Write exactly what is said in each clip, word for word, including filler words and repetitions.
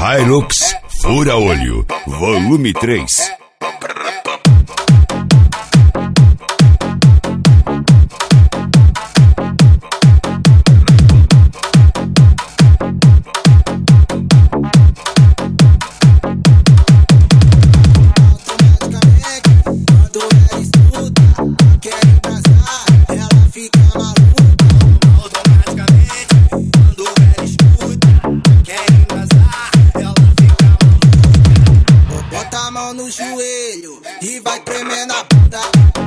Hilux Fura Olho, volume três. No joelho e vai tremer na bunda.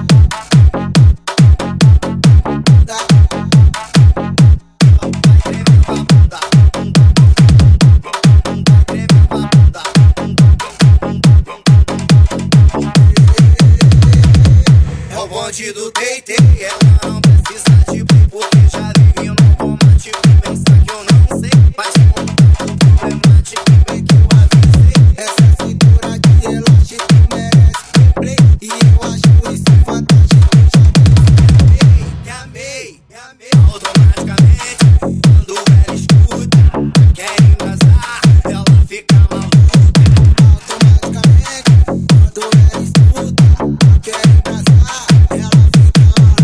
É o bonde do Teitei. Ela não precisa de bem porque já vive no romântico. Pensa que eu não sei, mas como problemático é que eu avisei. Essa cintura de elástico merece play e eu acho isso fantástico. Já amei, me amei, automaticamente. Quando ela escuta, quer embrasar, ela fica maluca. Automaticamente, quando ela escuta, quer embrasar, ela fica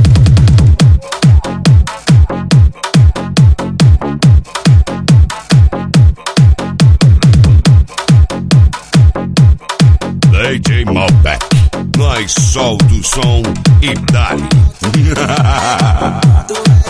D J Malbec, nós solta o som e dá-lhe.